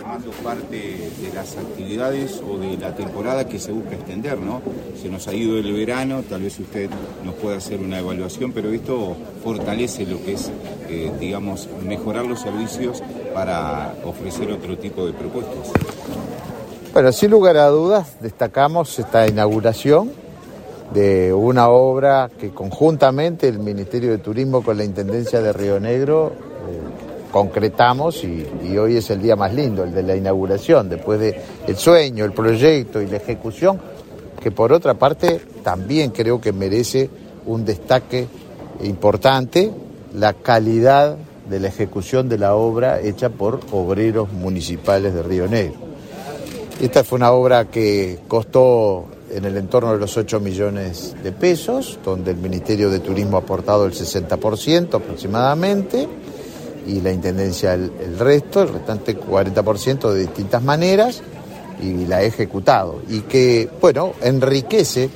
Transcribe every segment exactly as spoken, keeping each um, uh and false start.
formando parte de las actividades o de la temporada que se busca extender, ¿no? Se nos ha ido el verano, tal vez usted nos pueda hacer una evaluación, pero esto fortalece lo que es, eh, digamos, mejorar los servicios para ofrecer otro tipo de propuestas. Bueno, sin lugar a dudas, destacamos esta inauguración de una obra que conjuntamente el Ministerio de Turismo con la Intendencia de Río Negro eh, concretamos y, y hoy es el día más lindo, el de la inauguración, después de el sueño, el proyecto y la ejecución, que por otra parte también creo que merece un destaque importante, la calidad de la ejecución de la obra hecha por obreros municipales de Río Negro. Esta fue una obra que costó en el entorno de los ocho millones de pesos, donde el Ministerio de Turismo ha aportado el sesenta por ciento aproximadamente y la Intendencia el, el resto, el restante cuarenta por ciento de distintas maneras, y la ha ejecutado. Y que, bueno, enriquece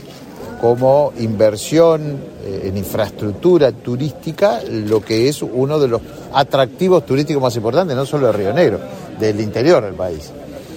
como inversión eh, en infraestructura turística lo que es uno de los atractivos turísticos más importantes, no solo de Río Negro, del interior del país.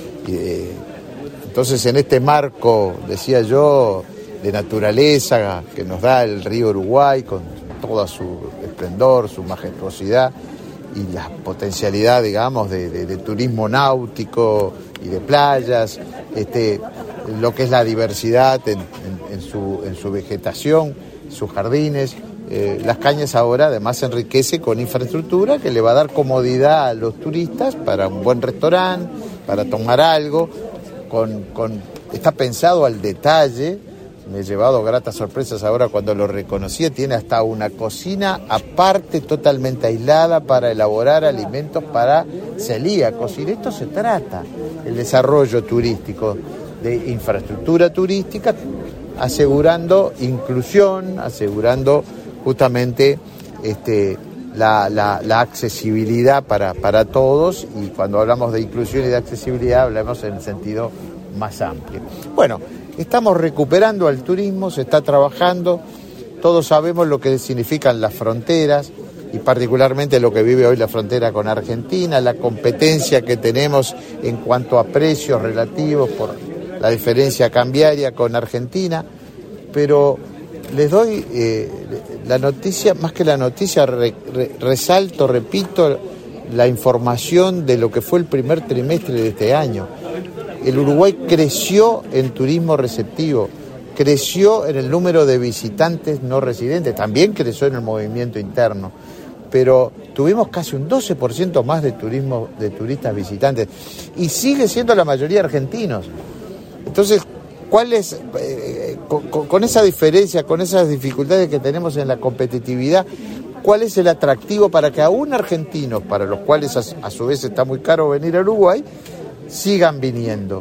Eh, entonces, en este marco, decía yo, de naturaleza que nos da el río Uruguay con toda su esplendor, su majestuosidad y la potencialidad, digamos, de, de, de turismo náutico y de playas, este, lo que es la diversidad en, en, en, su, en su vegetación, sus jardines. Eh, Las Cañas ahora además se enriquece con infraestructura que le va a dar comodidad a los turistas para un buen restaurante, para tomar algo, con, con, está pensado al detalle. Me he llevado gratas sorpresas ahora cuando lo reconocía, tiene hasta una cocina aparte, totalmente aislada, para elaborar alimentos para celíacos, y de esto se trata, el desarrollo turístico, de infraestructura turística, asegurando inclusión, asegurando justamente este La, la, la accesibilidad para, para todos, y cuando hablamos de inclusión y de accesibilidad hablamos en el sentido más amplio. Bueno, estamos recuperando al turismo, se está trabajando, todos sabemos lo que significan las fronteras y particularmente lo que vive hoy la frontera con Argentina, la competencia que tenemos en cuanto a precios relativos por la diferencia cambiaria con Argentina, pero les doy eh, la noticia, más que la noticia, re, re, resalto, repito, la información de lo que fue el primer trimestre de este año. El Uruguay creció en turismo receptivo, creció en el número de visitantes no residentes, también creció en el movimiento interno, pero tuvimos casi un doce por ciento más de turismo de turistas visitantes y sigue siendo la mayoría argentinos. Entonces, ¿cuál es, eh, con, con esa diferencia, con esas dificultades que tenemos en la competitividad, cuál es el atractivo para que aún argentinos, para los cuales a, a su vez está muy caro venir a Uruguay, sigan viniendo?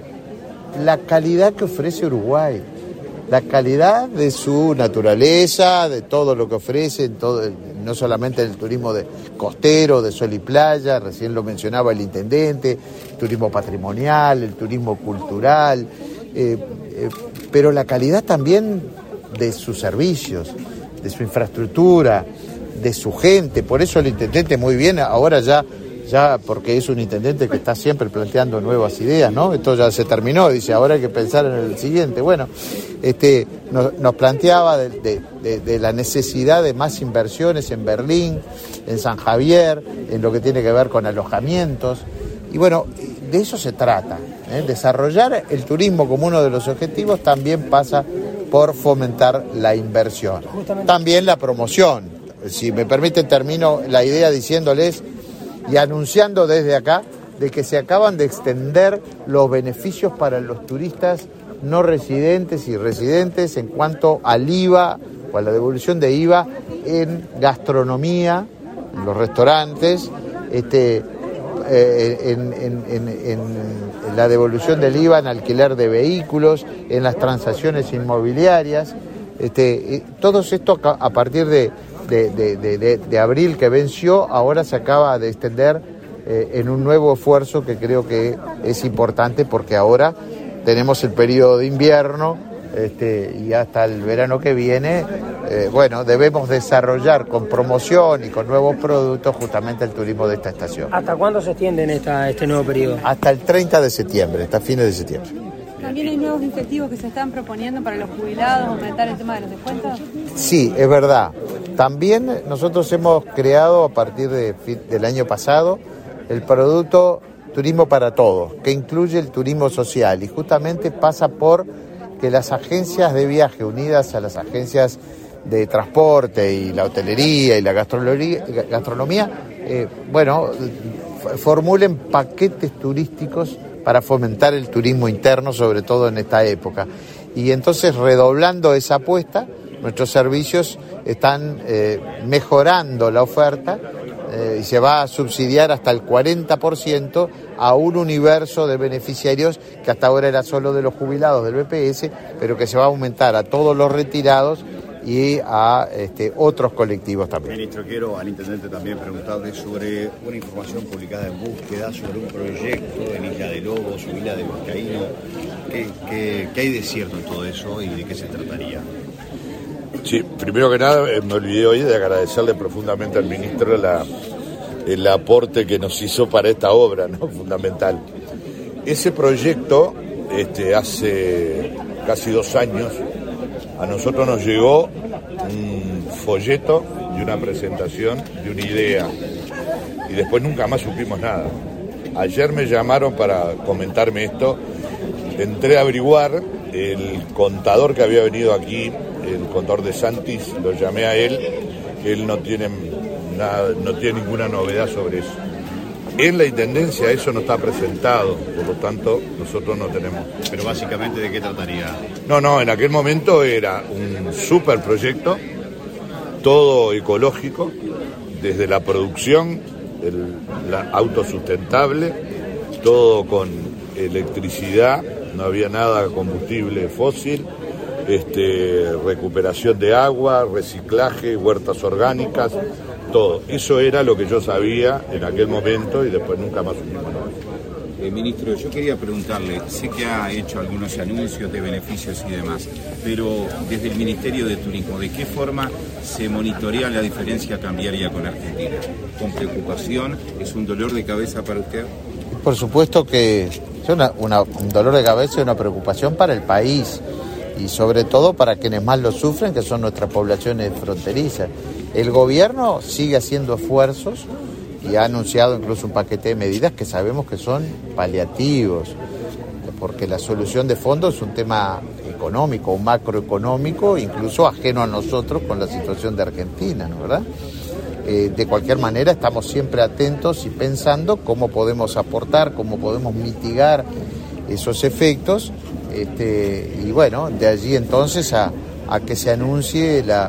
La calidad que ofrece Uruguay, la calidad de su naturaleza, de todo lo que ofrece, en todo, no solamente el turismo de costero, de sol y playa, recién lo mencionaba el intendente, el turismo patrimonial, el turismo cultural, eh, eh, pero la calidad también de sus servicios, de su infraestructura, de su gente. Por eso el intendente muy bien, ahora ya, ya porque es un intendente que está siempre planteando nuevas ideas, ¿no? Esto ya se terminó, dice, ahora hay que pensar en el siguiente. Bueno, este, nos, nos planteaba de, de, de, de la necesidad de más inversiones en Berlín, en San Javier, en lo que tiene que ver con alojamientos. Y bueno, de eso se trata, ¿eh? Desarrollar el turismo como uno de los objetivos también pasa por fomentar la inversión. También la promoción. Si me permiten, termino la idea diciéndoles y anunciando desde acá de que se acaban de extender los beneficios para los turistas no residentes y residentes en cuanto al I V A o a la devolución de I V A en gastronomía, en los restaurantes, este, eh, en, en, en, en la devolución del I V A en alquiler de vehículos, en las transacciones inmobiliarias. Este, todo esto a partir de De, de, de, de abril que venció, ahora se acaba de extender eh, en un nuevo esfuerzo que creo que es importante, porque ahora tenemos el periodo de invierno, este, y hasta el verano que viene, eh, bueno, debemos desarrollar con promoción y con nuevos productos justamente el turismo de esta estación. ¿Hasta cuándo se extiende en esta, este nuevo periodo? Hasta el treinta de septiembre, hasta fines de septiembre. ¿También hay nuevos incentivos que se están proponiendo para los jubilados, aumentar el tema de los descuentos? Sí, es verdad. También nosotros hemos creado a partir de, del año pasado el producto Turismo para Todos, que incluye el turismo social y justamente pasa por que las agencias de viaje unidas a las agencias de transporte y la hotelería y la gastronomía, gastronomía eh, bueno, formulen paquetes turísticos para fomentar el turismo interno, sobre todo en esta época. Y entonces, redoblando esa apuesta, nuestros servicios están eh, mejorando la oferta eh, y se va a subsidiar hasta el cuarenta por ciento a un universo de beneficiarios que hasta ahora era solo de los jubilados del B P S, pero que se va a aumentar a todos los retirados y a este, otros colectivos también. Ministro, quiero al intendente también preguntarle sobre una información publicada en Búsqueda sobre un proyecto en Isla de Lobos o Isla de Vizcaíno. ¿Qué, qué, qué hay de cierto en todo eso y de qué se trataría? Sí, primero que nada me olvidé hoy de agradecerle profundamente al ministro la, el aporte que nos hizo para esta obra, ¿no? Fundamental. Ese proyecto, este, hace casi dos años, a nosotros nos llegó un folleto y una presentación de una idea y después nunca más supimos nada. Ayer me llamaron para comentarme esto, entré a averiguar, el contador que había venido aquí, el contador de Santis, lo llamé a él, él no tiene, nada, no tiene ninguna novedad sobre eso. En la Intendencia eso no está presentado, por lo tanto nosotros no tenemos. Pero básicamente, ¿de qué trataría? No, no, en aquel momento era un super proyecto, todo ecológico, desde la producción, el, la autosustentable, todo con electricidad, no había nada de combustible fósil, este, recuperación de agua, reciclaje, huertas orgánicas, todo. Eso era lo que yo sabía en aquel momento y después nunca más supimos nada. Eh, ministro, yo quería preguntarle, sé que ha hecho algunos anuncios de beneficios y demás, pero desde el Ministerio de Turismo, ¿de qué forma se monitorea la diferencia cambiaria con Argentina? ¿Con preocupación? ¿Es un dolor de cabeza para usted? Por supuesto que es una, una, un dolor de cabeza y una preocupación para el país y sobre todo para quienes más lo sufren, que son nuestras poblaciones fronterizas. El gobierno sigue haciendo esfuerzos y ha anunciado incluso un paquete de medidas que sabemos que son paliativos, porque la solución de fondo es un tema económico, un macroeconómico, incluso ajeno a nosotros con la situación de Argentina, ¿no, verdad? Eh, de cualquier manera estamos siempre atentos y pensando cómo podemos aportar, cómo podemos mitigar esos efectos, este, y bueno, de allí entonces a, a que se anuncie la...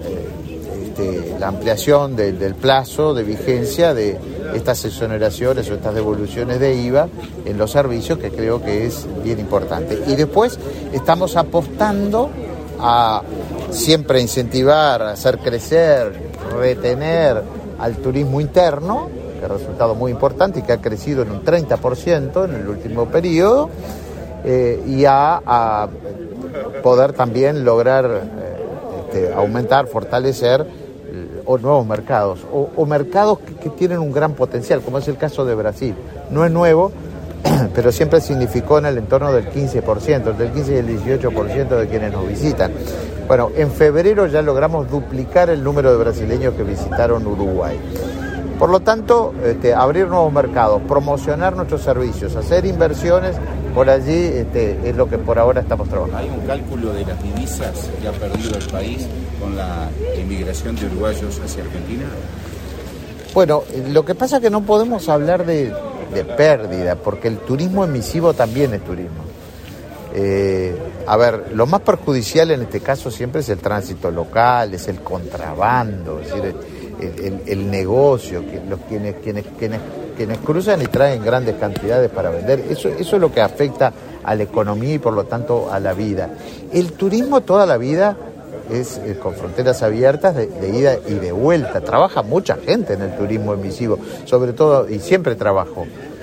De la ampliación de, del plazo de vigencia de estas exoneraciones o estas devoluciones de I V A en los servicios, que creo que es bien importante. Y después estamos apostando a siempre incentivar, hacer crecer, retener al turismo interno, que ha resultado muy importante y que ha crecido en un treinta por ciento en el último periodo, eh, y a, a poder también lograr eh, este, aumentar, fortalecer o nuevos mercados, o, o mercados que, que tienen un gran potencial, como es el caso de Brasil. No es nuevo, pero siempre significó en el entorno del quince por ciento, entre el quince y el dieciocho por ciento de quienes nos visitan. Bueno, en febrero ya logramos duplicar el número de brasileños que visitaron Uruguay. Por lo tanto, este, abrir nuevos mercados, promocionar nuestros servicios, hacer inversiones, por allí este, es lo que por ahora estamos trabajando. ¿Hay un cálculo de las divisas que ha perdido el país con la emigración de uruguayos hacia Argentina? Bueno, lo que pasa es que no podemos hablar de, de pérdida, porque el turismo emisivo también es turismo. Eh, a ver, lo más perjudicial en este caso siempre es el tránsito local, es el contrabando, es decir, el, el, el negocio, que los quienes, quienes, quienes, quienes cruzan y traen grandes cantidades para vender. Eso, eso es lo que afecta a la economía y por lo tanto a la vida. El turismo toda la vida es eh, con fronteras abiertas de, de ida y de vuelta. Trabaja mucha gente en el turismo emisivo, sobre todo, y siempre trabajó.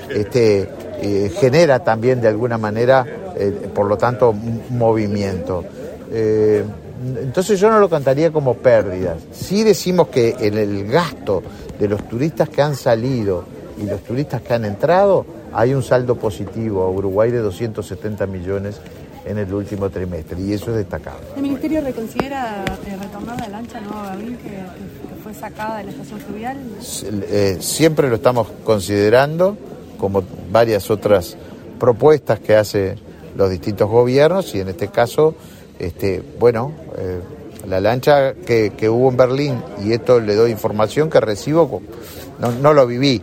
este, eh, genera también de alguna manera, eh, por lo tanto, un movimiento. Eh, entonces yo no lo contaría como pérdidas. Sí decimos que en el gasto de los turistas que han salido y los turistas que han entrado, hay un saldo positivo a Uruguay de doscientos setenta millones en el último trimestre, y eso es destacable. ¿El Ministerio reconsidera eh, retornar la lancha Nueva Gavín que, que fue sacada de la estación fluvial? Eh, siempre lo estamos considerando, como varias otras propuestas que hacen los distintos gobiernos, y en este caso, este, bueno, eh, la lancha que, que hubo en Berlín, y esto le doy información que recibo, no, no lo viví,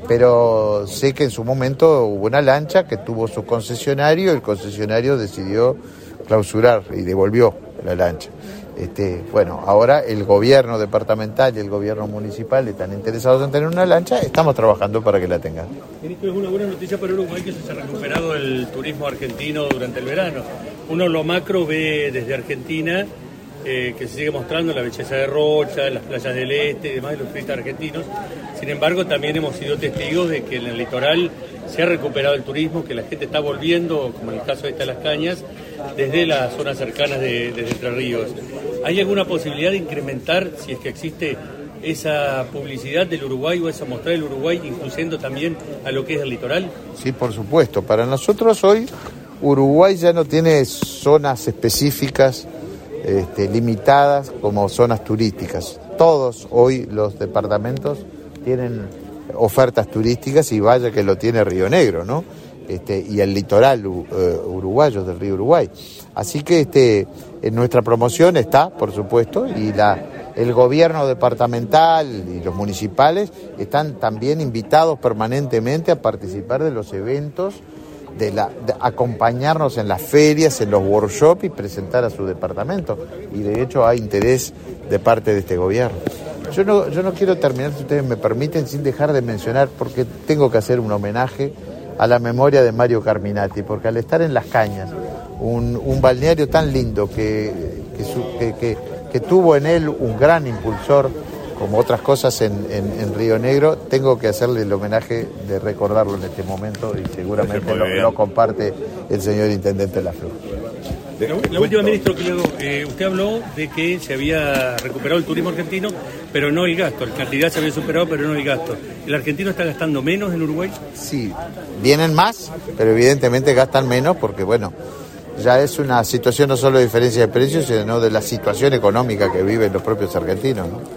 pero sé que en su momento hubo una lancha que tuvo su concesionario, el concesionario decidió clausurar y devolvió la lancha. Este, bueno, ahora el gobierno departamental y el gobierno municipal están interesados en tener una lancha, estamos trabajando para que la tengan. Ministro, es una buena noticia para Uruguay que se ha recuperado el turismo argentino durante el verano. Uno lo macro ve desde Argentina eh, que se sigue mostrando la belleza de Rocha, las playas del este y demás de los turistas argentinos. Sin embargo, también hemos sido testigos de que en el litoral se ha recuperado el turismo, que la gente está volviendo, como en el caso de esta Las Cañas, desde las zonas cercanas de, de Entre Ríos. ¿Hay alguna posibilidad de incrementar, si es que existe, esa publicidad del Uruguay o esa mostrar del Uruguay, incluyendo también a lo que es el litoral? Sí, por supuesto. Para nosotros hoy Uruguay ya no tiene zonas específicas este, limitadas como zonas turísticas. Todos hoy los departamentos tienen ofertas turísticas, y vaya que lo tiene Río Negro, ¿no? Este, y el litoral uh, uruguayo del río Uruguay. Así que este, en nuestra promoción está, por supuesto, y la, el gobierno departamental y los municipales están también invitados permanentemente a participar de los eventos, de, la, de acompañarnos en las ferias, en los workshops y presentar a su departamento. Y de hecho hay interés de parte de este gobierno. Yo no, yo no quiero terminar, si ustedes me permiten, sin dejar de mencionar, porque tengo que hacer un homenaje a la memoria de Mario Carminati, porque al estar en Las Cañas, un, un balneario tan lindo que, que, su, que, que, que tuvo en él un gran impulsor, como otras cosas en, en, en Río Negro, tengo que hacerle el homenaje de recordarlo en este momento, y seguramente lo, lo comparte el señor Intendente Lafleur. La, la última, ministro, que luego, eh, usted habló de que se había recuperado el turismo argentino, pero no el gasto. La cantidad se había superado, pero no el gasto. ¿El argentino está gastando menos en Uruguay? Sí, vienen más, pero evidentemente gastan menos porque, bueno, ya es una situación no solo de diferencia de precios, sino de la situación económica que viven los propios argentinos, ¿no?